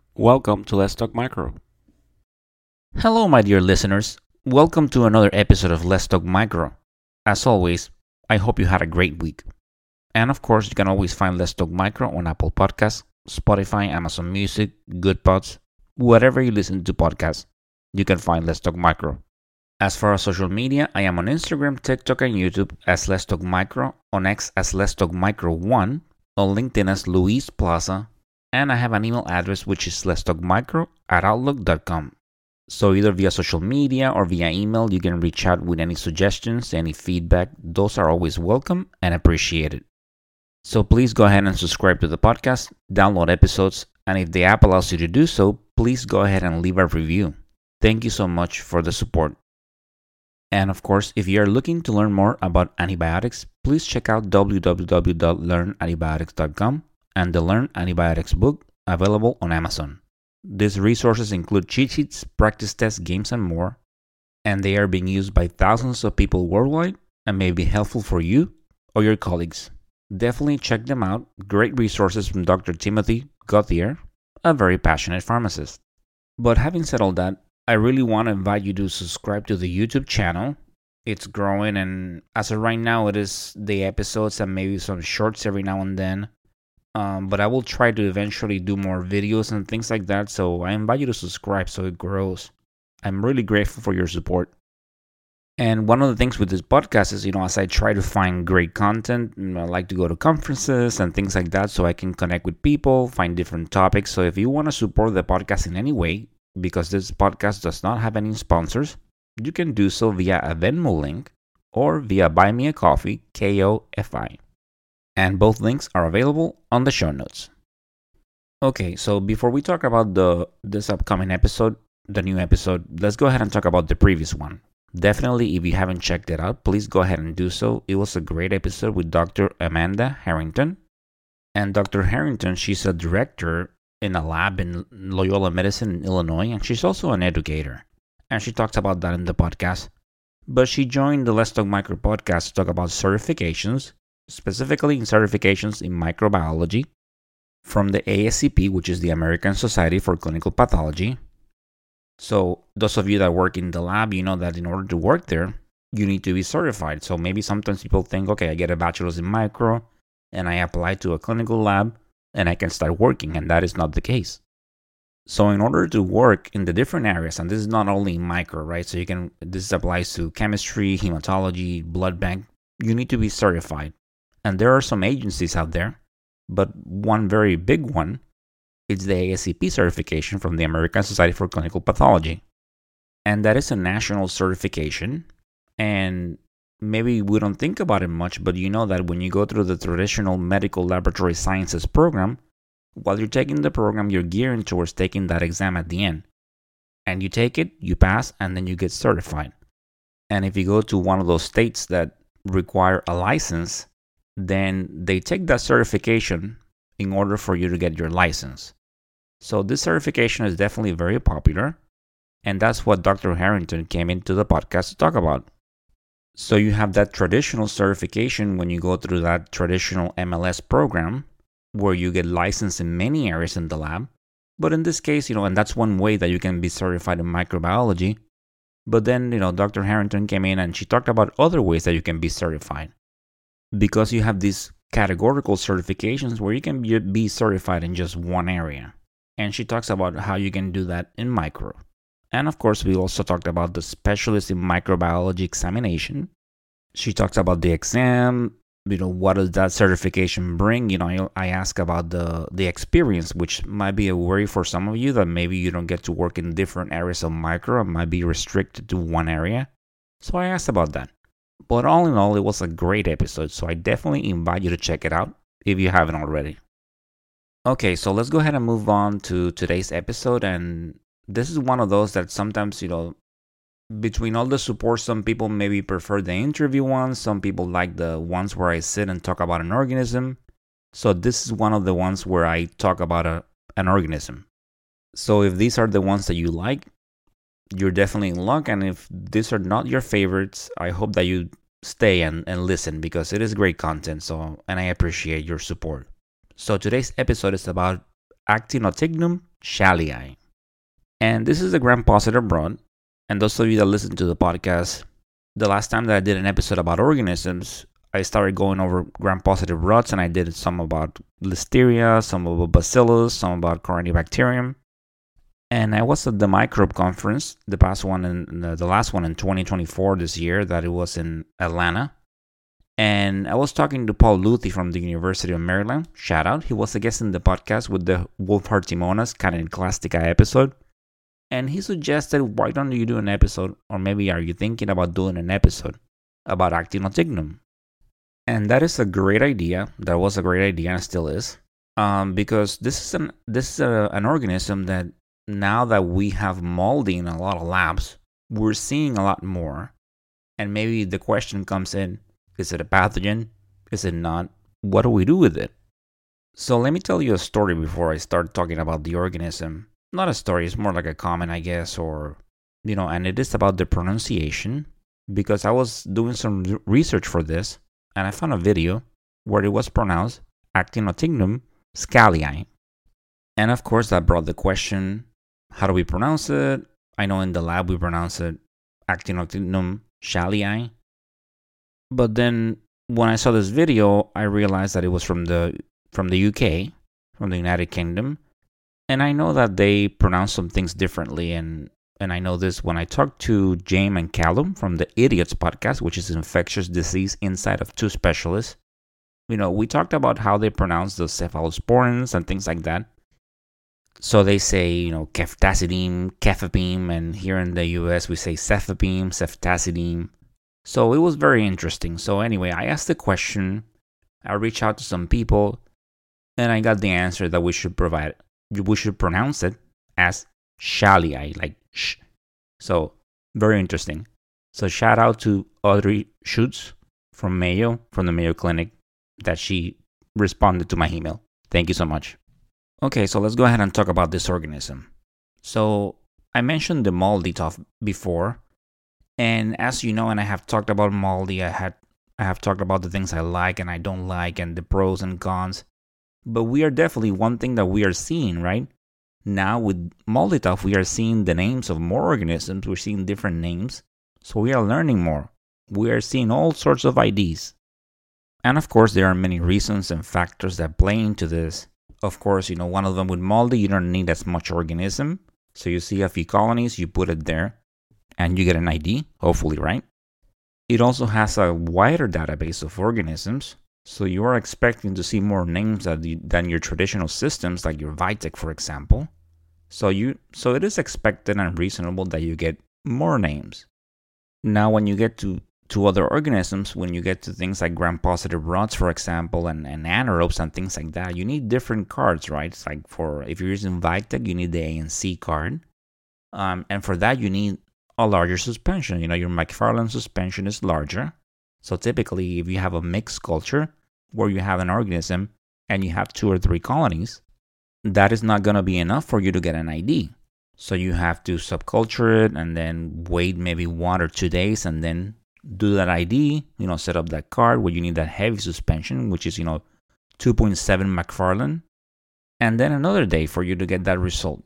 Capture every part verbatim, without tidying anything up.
Welcome to Let's Talk Micro. Hello, my dear listeners. Welcome to another episode of Let's Talk Micro. As always, I hope you had a great week. And of course, you can always find Let's Talk Micro on Apple Podcasts, Spotify, Amazon Music, Goodpods, whatever you listen to podcasts, you can find Let's Talk Micro. As for our social media, I am on Instagram, TikTok, and YouTube as Let's Talk Micro, on X as Let's Talk Micro one, on LinkedIn as Luis Plaza, and I have an email address which is letstalkmicro at outlook dot com. So either via social media or via email, you can reach out with any suggestions, any feedback. Those are always welcome and appreciated. So please go ahead and subscribe to the podcast, download episodes, and if the app allows you to do so, please go ahead and leave a review. Thank you so much for the support. And of course, if you are looking to learn more about antibiotics, please check out w w w dot learn antibiotics dot com and the Learn Antibiotics book, available on Amazon. These resources include cheat sheets, practice tests, games, and more, and they are being used by thousands of people worldwide and may be helpful for you or your colleagues. Definitely check them out. Great resources from Doctor Timothy Gauthier, a very passionate pharmacist. But having said all that, I really want to invite you to subscribe to the YouTube channel. It's growing, and as of right now, it is the episodes and maybe some shorts every now and then. Um, but I will try to eventually do more videos and things like that, so I invite you to subscribe so it grows. I'm really grateful for your support. And one of the things with this podcast is, you know, as I try to find great content, you know, I like to go to conferences and things like that so I can connect with people, find different topics. So if you want to support the podcast in any way, because this podcast does not have any sponsors, you can do so via a Venmo link or via Buy Me a Coffee, K O F I. And both links are available on the show notes. Okay, so before we talk about the this upcoming episode, the new episode, let's go ahead and talk about the previous one. Definitely, if you haven't checked it out, please go ahead and do so. It was a great episode with Doctor Amanda Harrington. And Doctor Harrington, she's a director in a lab in Loyola Medicine in Illinois, and she's also an educator. And she talks about that in the podcast. But she joined the Let's Talk Micro podcast to talk about certifications, specifically in certifications in microbiology from the A S C P, which is the American Society for Clinical Pathology. So those of you that work in the lab, you know that in order to work there, you need to be certified. So maybe sometimes people think, okay, I get a bachelor's in micro and I apply to a clinical lab and I can start working, and that is not the case. So in order to work in the different areas, and this is not only micro, right? So you can, this applies to chemistry, hematology, blood bank, you need to be certified. And there are some agencies out there, but one very big one is the A S C P certification from the American Society for Clinical Pathology. And that is a national certification. And maybe we don't think about it much, but you know that when you go through the traditional medical laboratory sciences program, while you're taking the program, you're gearing towards taking that exam at the end. And you take it, you pass, and then you get certified. And if you go to one of those states that require a license, then they take that certification in order for you to get your license. So this certification is definitely very popular, and that's what Doctor Harrington came into the podcast to talk about. So you have that traditional certification when you go through that traditional M L S program, where you get licensed in many areas in the lab. But in this case, you know, and that's one way that you can be certified in microbiology. But then, you know, Doctor Harrington came in and she talked about other ways that you can be certified. Because you have these categorical certifications where you can be, be certified in just one area. And she talks about how you can do that in micro. And of course, we also talked about the specialist in microbiology examination. She talks about the exam, you know, what does that certification bring? You know, I, I ask about the, the experience, which might be a worry for some of you that maybe you don't get to work in different areas of micro and might be restricted to one area. So I asked about that. But all in all, it was a great episode, so I definitely invite you to check it out if you haven't already. Okay, so let's go ahead and move on to today's episode, and this is one of those that sometimes, you know, between all the support, some people maybe prefer the interview ones, some people like the ones where I sit and talk about an organism. So this is one of the ones where I talk about a, an organism. So if these are the ones that you like, you're definitely in luck, and if these are not your favorites, I hope that you stay and, and listen, because it is great content, so and I appreciate your support. So today's episode is about Actinotignum Shallii. And this is the gram-positive rod. And those of you that listen to the podcast, the last time that I did an episode about organisms, I started going over gram-positive rods, and I did some about Listeria, some about Bacillus, some about Corynebacterium. And I was at the Microbe Conference, the past one in the last one in twenty twenty-four this year, that it was in Atlanta. And I was talking to Paul Luthi from the University of Maryland. Shout out. He was a guest in the podcast with the Wolf Hartimonas Cananiclastica episode. And he suggested, why don't you do an episode, or maybe are you thinking about doing an episode about Actinotignum? And that is a great idea. That was a great idea, and still is. Um, because this is an this is a, an organism that, now that we have moldy in a lot of labs, we're seeing a lot more. And maybe the question comes in, is it a pathogen? Is it not? What do we do with it? So let me tell you a story before I start talking about the organism. Not a story, it's more like a comment, I guess, or, you know, and it is about the pronunciation, because I was doing some research for this, and I found a video where it was pronounced Actinotignum scallii. And of course, that brought the question, how do we pronounce it? I know in the lab we pronounce it Actinotignum shallii. But then when I saw this video, I realized that it was from the from the U K, from the United Kingdom. And I know that they pronounce some things differently. And, and I know this when I talked to James and Callum from the Idiots podcast, which is infectious disease inside of two specialists. You know, we talked about how they pronounce the cephalosporins and things like that. So they say, you know, ceftazidime, cefepime, and here in the U S we say cefepime, ceftazidime. So it was very interesting. So anyway, I asked the question, I reached out to some people, and I got the answer that we should provide, we should pronounce it as shallii, like sh. So very interesting. So shout out to Audrey Schutz from Mayo, from the Mayo Clinic, that she responded to my email. Thank you so much. Okay, so let's go ahead and talk about this organism. So I mentioned the moldy stuff before, and as you know, and I have talked about moldy, I had I have talked about the things I like and I don't like, and the pros and cons. But we are definitely one thing that we are seeing, right? Now with moldy stuff, we are seeing the names of more organisms. We're seeing different names, so we are learning more. We are seeing all sorts of I Ds, and of course, there are many reasons and factors that play into this. Of course, you know, one of them with moldy, you don't need as much organism. So you see a few colonies, you put it there, and you get an I D, hopefully, right? It also has a wider database of organisms, so you are expecting to see more names than your traditional systems, like your Vitek, for example. So you, so it is expected and reasonable that you get more names. Now, when you get to to other organisms, when you get to things like gram-positive rods, for example, and, and anaerobes and things like that, you need different cards, right? It's like for, if you're using Vitek, you need the A and C card. Um, and for that, you need a larger suspension. You know, your McFarland suspension is larger. So typically, if you have a mixed culture where you have an organism and you have two or three colonies, that is not going to be enough for you to get an I D. So you have to subculture it and then wait maybe one or two days and then do that I D, you know, set up that card where you need that heavy suspension, which is, you know, two point seven McFarland, and then another day for you to get that result.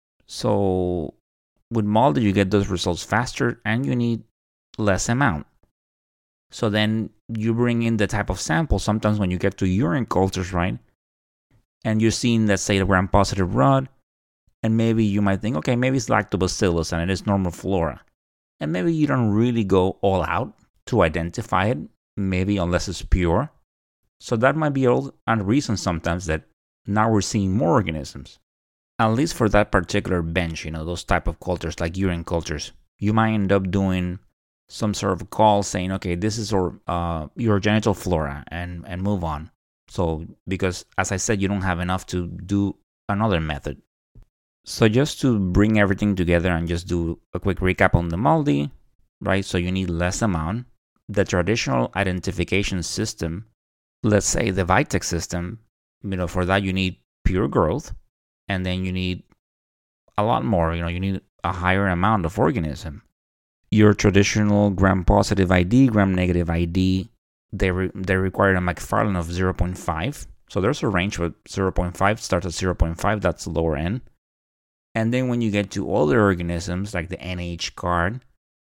So with moldy, you get those results faster and you need less amount. So then you bring in the type of sample. Sometimes when you get to urine cultures, right, and you're seeing, let's say, the gram-positive rod, and maybe you might think, okay, maybe it's lactobacillus and it is normal flora. And maybe you don't really go all out to identify it, maybe unless it's pure. So that might be a reason sometimes that now we're seeing more organisms. At least for that particular bench, you know, those type of cultures like urine cultures. You might end up doing some sort of call saying, okay, this is your, uh, your genital flora, and, and move on. So, because as I said, you don't have enough to do another method. So just to bring everything together and just do a quick recap on the moldy, right? So you need less amount. The traditional identification system, let's say the Vitek system, you know, for that you need pure growth, and then you need a lot more, you know, you need a higher amount of organism. Your traditional gram-positive I D, gram-negative I D, they, re- they require a McFarland of zero point five. So there's a range with zero point five, starts at zero point five, that's the lower end. And then when you get to other organisms like the N H card,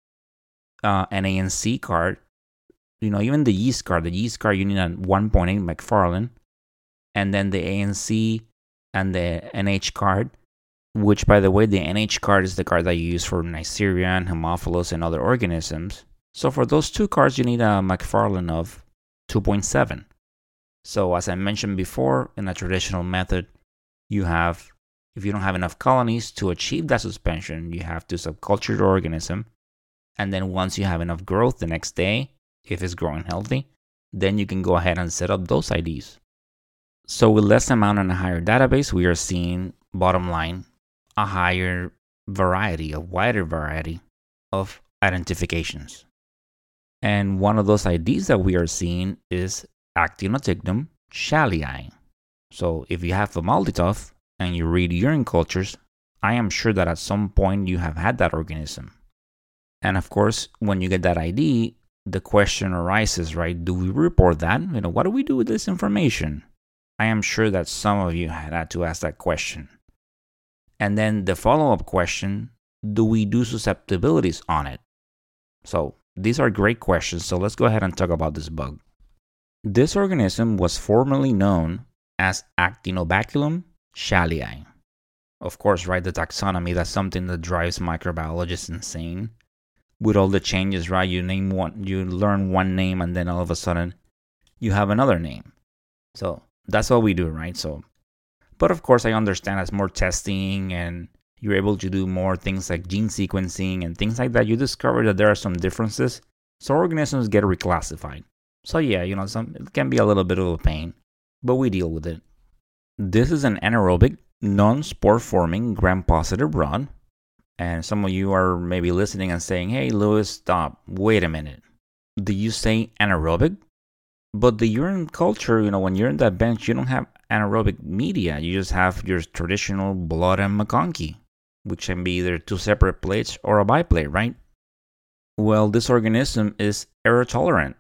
uh, N A N C card, you know, even the yeast card, the yeast card, you need a one point eight McFarlane. And then the A N C and the N H card, which, by the way, the N H card is the card that you use for Neisseria, Haemophilus, and other organisms. So for those two cards, you need a McFarlane of two point seven. So as I mentioned before, in a traditional method, you have, if you don't have enough colonies to achieve that suspension, you have to subculture your organism. And then once you have enough growth the next day, if it's growing healthy, then you can go ahead and set up those I Ds. So with less amount and a higher database, we are seeing, bottom line, a higher variety, a wider variety of identifications. And one of those I Ds that we are seeing is Actinotychnum shallyi. So if you have Formalditov and you read urine cultures, I am sure that at some point you have had that organism. And of course, when you get that I D, the question arises, right? Do we report that? You know, what do we do with this information? I am sure that some of you had to ask that question. And then the follow-up question, do we do susceptibilities on it? So these are great questions, so let's go ahead and talk about this bug. This organism was formerly known as Actinobacillum shallyi. Of course, right, the taxonomy, that's something that drives microbiologists insane. With all the changes, right, you name one, you learn one name, and then all of a sudden, you have another name. So that's what we do, right? So, but of course, I understand as more testing and you're able to do more things like gene sequencing and things like that, you discover that there are some differences. So organisms get reclassified. So yeah, you know, some it can be a little bit of a pain, but we deal with it. This is an anaerobic, non-spore forming gram-positive rod. And some of you are maybe listening and saying, hey, Lewis, stop. Wait a minute. Do you say anaerobic? But the urine culture, you know, when you're in that bench, you don't have anaerobic media. You just have your traditional blood and McConkey, which can be either two separate plates or a biplate, right? Well, this organism is air tolerant.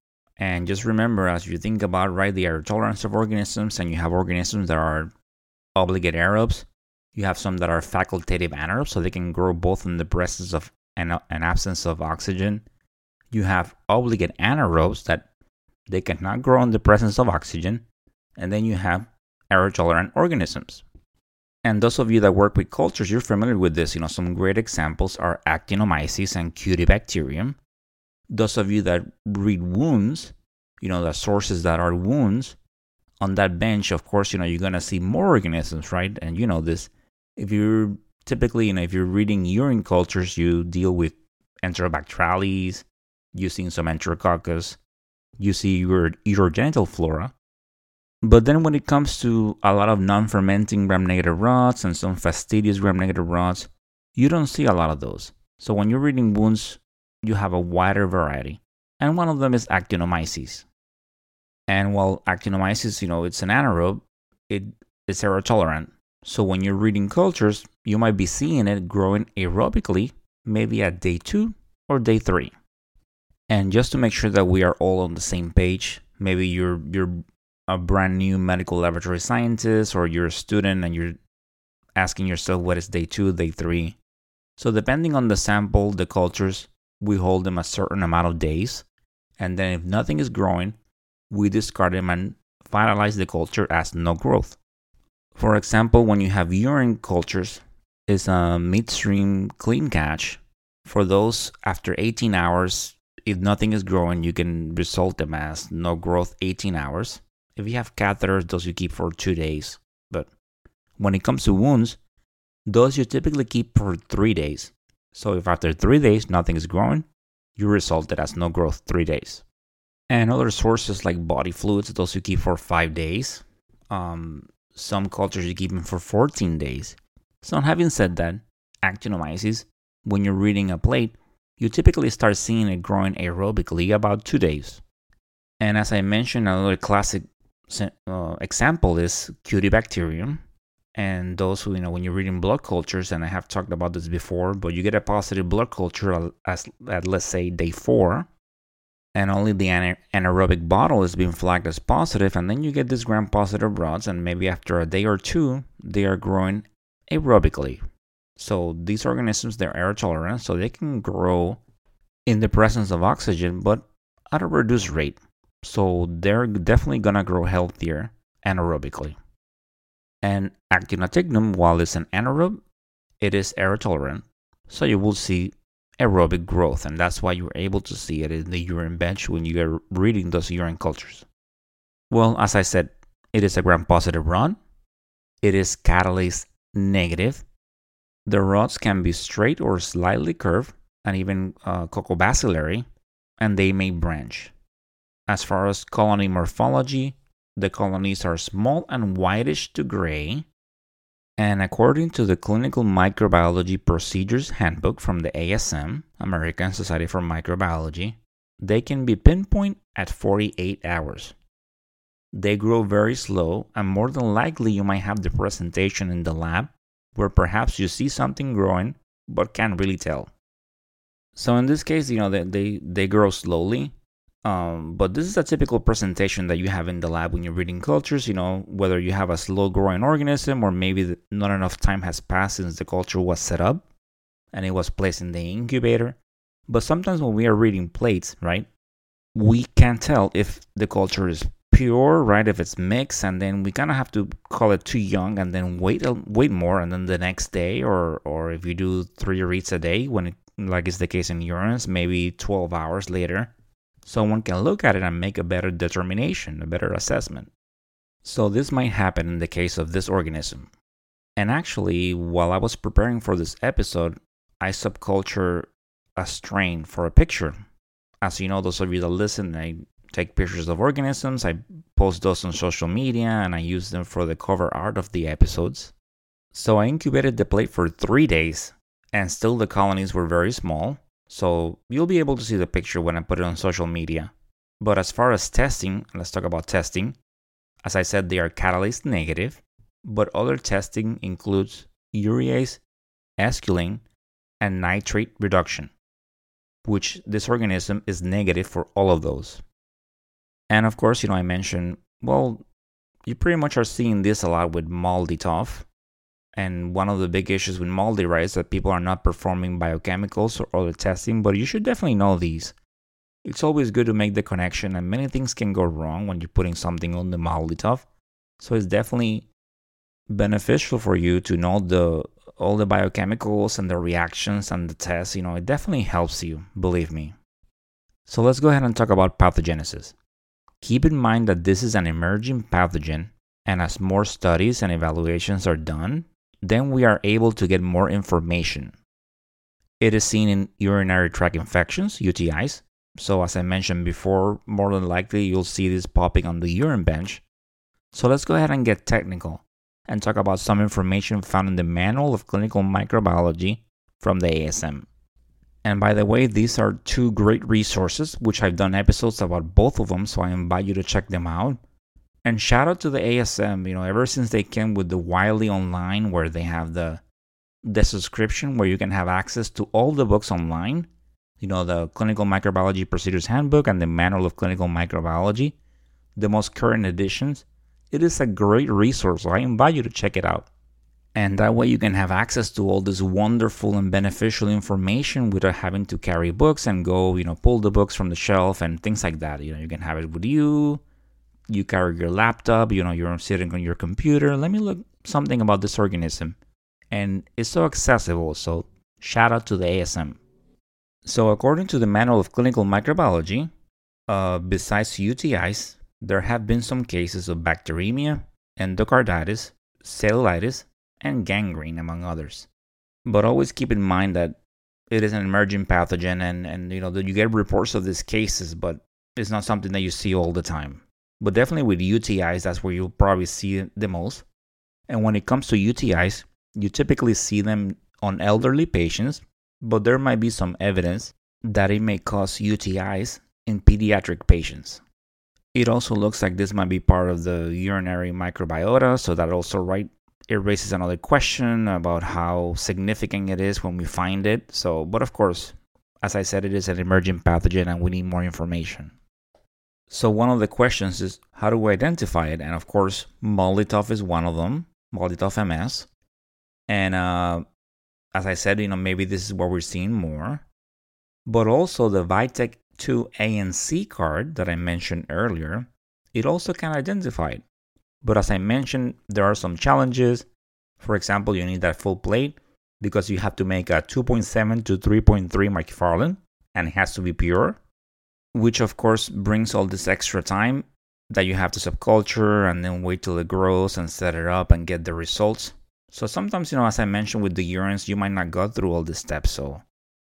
And just remember, as you think about, right, the air tolerance of organisms, and you have organisms that are obligate aerobes, you have some that are facultative anaerobes, so they can grow both in the presence of and an absence of oxygen. You have obligate anaerobes that they cannot grow in the presence of oxygen. And then you have air-tolerant organisms. And those of you that work with cultures, you're familiar with this. You know, some great examples are Actinomyces and Cutibacterium. Those of you that read wounds, you know, the sources that are wounds, on that bench, of course, you know, you're going to see more organisms, right? And you know this. If you're typically, you know, if you're reading urine cultures, you deal with Enterobacterales, using some Enterococcus, you see your urogenital flora. But then when it comes to a lot of non-fermenting gram-negative rods and some fastidious gram-negative rods, you don't see a lot of those. So when you're reading wounds, you have a wider variety. And one of them is Actinomyces. And while Actinomyces, you know, it's an anaerobe, it, it's aerotolerant. So when you're reading cultures, you might be seeing it growing aerobically, maybe at day two or day three. And just to make sure that we are all on the same page, maybe you're you're a brand new medical laboratory scientist, or you're a student and you're asking yourself what is day two, day three. So depending on the sample, the cultures, we hold them a certain amount of days. And then if nothing is growing, we discard them and finalize the culture as no growth. For example, when you have urine cultures, it's a midstream clean catch. For those after eighteen hours, if nothing is growing, you can result them as no growth eighteen hours. If you have catheters, those you keep for two days. But when it comes to wounds, those you typically keep for three days. So if after three days nothing is growing, you result it as no growth three days. And other sources like body fluids, those you keep for five days. Um, some cultures you keep them for fourteen days. So having said that, Actinomyces, when you're reading a plate, you typically start seeing it growing aerobically about two days. And as I mentioned, another classic uh, example is Cutibacterium. And those who, you know, when you're reading blood cultures, and I have talked about this before, but you get a positive blood culture as, at, let's say, day four, and only the ana- anaerobic bottle is being flagged as positive, and then you get these gram-positive rods, and maybe after a day or two, they are growing aerobically. So these organisms, they're air tolerant, so they can grow in the presence of oxygen, but at a reduced rate. So they're definitely gonna grow healthier anaerobically. And Actinotignum, while it's an anaerobe, it is air tolerant, so you will see aerobic growth, and that's why you're able to see it in the urine bench when you're reading those urine cultures. Well, as I said, it is a gram-positive rod. It is catalase negative. The rods can be straight or slightly curved, and even uh, cocobacillary, and they may branch. As far as colony morphology, the colonies are small and whitish to gray, and according to the Clinical Microbiology Procedures Handbook from the A S M, American Society for Microbiology, they can be pinpointed at forty-eight hours. They grow very slow, and more than likely you might have the presentation in the lab where perhaps you see something growing but can't really tell. So in this case, you know, they, they, they grow slowly, um, but this is a typical presentation that you have in the lab when you're reading cultures, you know, whether you have a slow-growing organism or maybe not enough time has passed since the culture was set up and it was placed in the incubator. But sometimes when we are reading plates, right, we can't tell if the culture is pure, right, if it's mixed, and then we kind of have to call it too young and then wait wait more, and then the next day, or or if you do three reads a day, when it, like is the case in urines, maybe twelve hours later, someone can look at it and make a better determination, a better assessment. So this might happen in the case of this organism. And actually, while I was preparing for this episode, I subculture a strain for a picture. As you know, those of you that listen, I take pictures of organisms, I post those on social media, and I use them for the cover art of the episodes. So I incubated the plate for three days, and still the colonies were very small, so you'll be able to see the picture when I put it on social media. But as far as testing, let's talk about testing. As I said, they are catalase negative, but other testing includes urease, esculin, and nitrate reduction, which this organism is negative for all of those. And of course, you know, I mentioned, well, you pretty much are seeing this a lot with MALDI-TOF. And one of the big issues with MALDI, right, is that people are not performing biochemicals or other testing, but you should definitely know these. It's always good to make the connection, and many things can go wrong when you're putting something on the MALDI-TOF. So it's definitely beneficial for you to know the all the biochemicals and the reactions and the tests. You know, it definitely helps you, believe me. So let's go ahead and talk about pathogenesis. Keep in mind that this is an emerging pathogen, and as more studies and evaluations are done, then we are able to get more information. It is seen in urinary tract infections, U T Is. So as I mentioned before, more than likely you'll see this popping on the urine bench. So let's go ahead and get technical and talk about some information found in the Manual of Clinical Microbiology from the A S M. And by the way, these are two great resources, which I've done episodes about both of them, so I invite you to check them out. And shout out to the A S M, you know, ever since they came with the Wiley Online, where they have the the subscription where you can have access to all the books online, you know, the Clinical Microbiology Procedures Handbook and the Manual of Clinical Microbiology, the most current editions. It is a great resource, so I invite you to check it out. And that way you can have access to all this wonderful and beneficial information without having to carry books and go, you know, pull the books from the shelf and things like that. You know, you can have it with you. You carry your laptop, you know, you're sitting on your computer. Let me look something about this organism. And it's so accessible, so shout out to the A S M. So according to the Manual of Clinical Microbiology, uh, besides U T Is, there have been some cases of bacteremia, endocarditis, cellulitis, and gangrene, among others. But always keep in mind that it is an emerging pathogen, and, and you know, that you get reports of these cases, but it's not something that you see all the time. But definitely with U T Is, that's where you'll probably see it the most. And when it comes to U T Is, you typically see them on elderly patients, but there might be some evidence that it may cause U T Is in pediatric patients. It also looks like this might be part of the urinary microbiota, so that also right it raises another question about how significant it is when we find it. So, but of course, as I said, it is an emerging pathogen and we need more information. So one of the questions is, how do we identify it? And of course, MALDI-TOF is one of them, MALDI-TOF M S. And uh, as I said, you know, maybe this is what we're seeing more. But also the Vitek two A and C card that I mentioned earlier, it also can identify it. But as I mentioned, there are some challenges. For example, you need that full plate because you have to make a two point seven to three point three McFarland, and it has to be pure, which of course brings all this extra time that you have to subculture and then wait till it grows and set it up and get the results. So sometimes, you know, as I mentioned with the urines, you might not go through all these steps. So,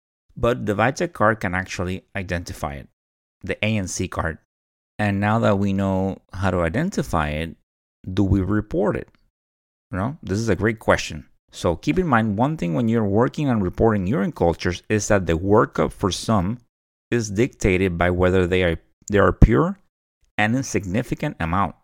but the Vitek card can actually identify it, the A and C card. And now that we know how to identify it, do we report it? You know, this is a great question. So keep in mind, one thing when you're working on reporting urine cultures is that the workup for some is dictated by whether they are they are pure and in significant amount.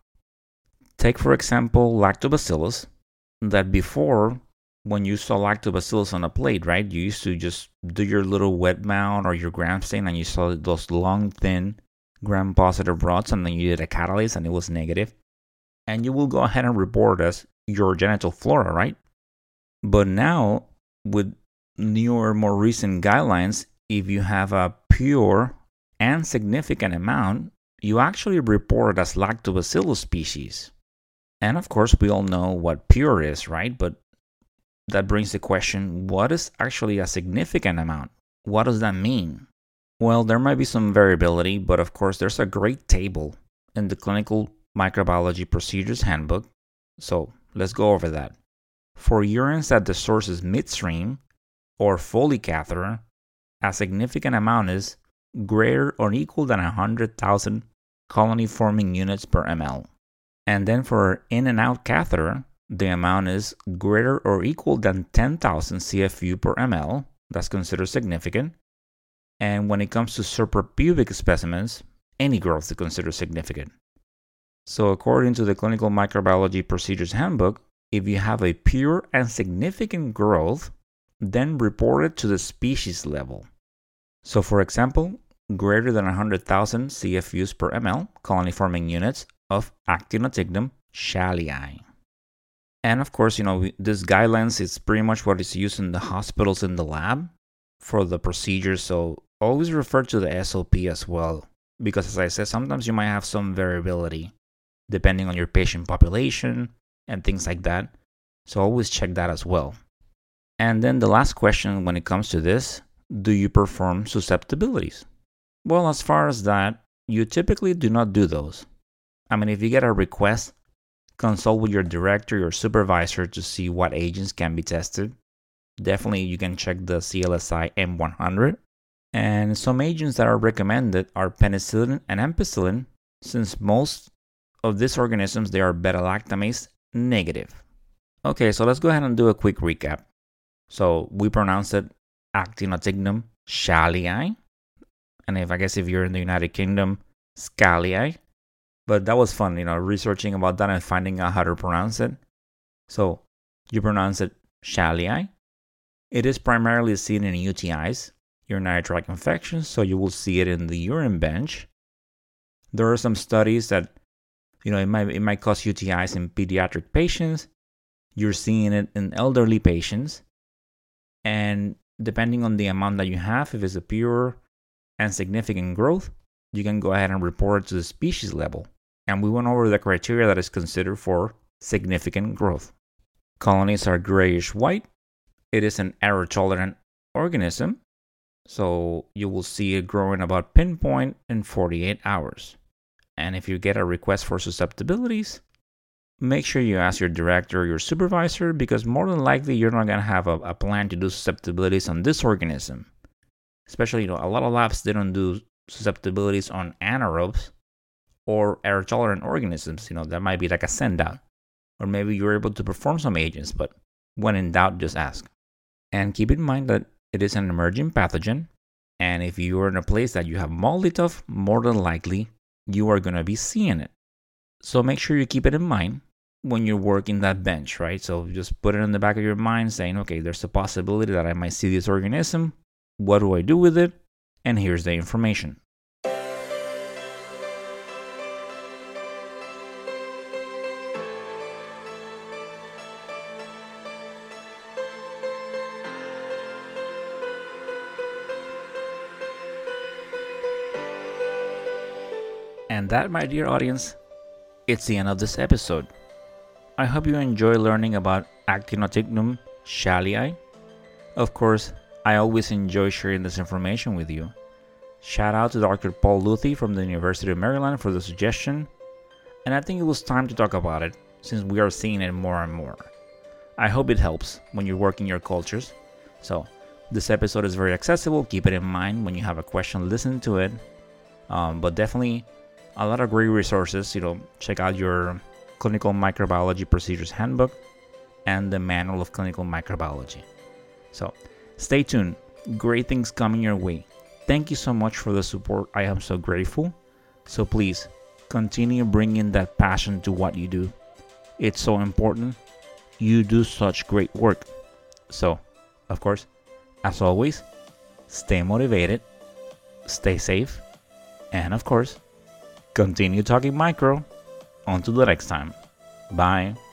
Take for example lactobacillus, that before when you saw lactobacillus on a plate, right, you used to just do your little wet mount or your gram stain and you saw those long thin gram positive rods and then you did a catalase and it was negative. And you will go ahead and report as your genital flora, right? But now, with newer, more recent guidelines, if you have a pure and significant amount, you actually report it as lactobacillus species. And of course, we all know what pure is, right? But that brings the question, what is actually a significant amount? What does that mean? Well, there might be some variability, but of course, there's a great table in the Clinical Microbiology Procedures Handbook. So let's go over that. For urines that the source is midstream or Foley catheter, a significant amount is greater or equal than one hundred thousand colony-forming units per ml. And then for in and out catheter, the amount is greater or equal than ten thousand C F U per ml. That's considered significant. And when it comes to suprapubic specimens, any growth is considered significant. So according to the Clinical Microbiology Procedures Handbook, if you have a pure and significant growth, then report it to the species level. So for example, greater than one hundred thousand C F Us per ml, colony-forming units of Actinotignum shallyi. And of course, you know, we, this guidelines is pretty much what is used in the hospitals in the lab for the procedures. So always refer to the S O P as well, because as I said, sometimes you might have some variability depending on your patient population and things like that. So always check that as well. And then the last question when it comes to this, do you perform susceptibilities? Well, as far as that, you typically do not do those. I mean, if you get a request, consult with your director or supervisor to see what agents can be tested. Definitely you can check the C L S I M one hundred. And some agents that are recommended are penicillin and ampicillin, since most of these organisms, they are beta-lactamase negative. Okay, so let's go ahead and do a quick recap. So we pronounce it Actinotignum shallyi. And if I guess if you're in the United Kingdom, Scalii. But that was fun, you know, researching about that and finding out how to pronounce it. So you pronounce it shallyi. It is primarily seen in U T Is, urinary tract infections, so you will see it in the urine bench. There are some studies that, you know, it might it might cause U T Is in pediatric patients. You're seeing it in elderly patients. And depending on the amount that you have, if it's a pure and significant growth, you can go ahead and report it to the species level. And we went over the criteria that is considered for significant growth. Colonies are grayish white. It is an error-tolerant organism, so you will see it growing about pinpoint in forty-eight hours. And if you get a request for susceptibilities, make sure you ask your director or your supervisor, because more than likely you're not going to have a, a plan to do susceptibilities on this organism. Especially, you know, a lot of labs, they don't do susceptibilities on anaerobes or error-tolerant organisms. You know, that might be like a send-out. Or maybe you're able to perform some agents, but when in doubt, just ask. And keep in mind that it is an emerging pathogen, and if you are in a place that you have MALDI-TOF, more than likely you are going to be seeing it. So make sure you keep it in mind when you're working that bench, right? So just put it in the back of your mind saying, okay, there's a possibility that I might see this organism. What do I do with it? And here's the information. And that, my dear audience, it's the end of this episode. I hope you enjoy learning about Actinotycnum shallyi. Of course, I always enjoy sharing this information with you. Shout out to Doctor Paul Luthi from the University of Maryland for the suggestion. And I think it was time to talk about it, since we are seeing it more and more. I hope it helps when you work in your cultures. So, this episode is very accessible. Keep it in mind when you have a question, listen to it. Um, but definitely a lot of great resources. You know, check out your Clinical Microbiology Procedures Handbook and the Manual of Clinical Microbiology. So, stay tuned. Great things coming your way. Thank you so much for the support. I am so grateful. So please, continue bringing that passion to what you do. It's so important. You do such great work. So, of course, as always, stay motivated, stay safe, and of course, continue talking micro. Until the next time. Bye.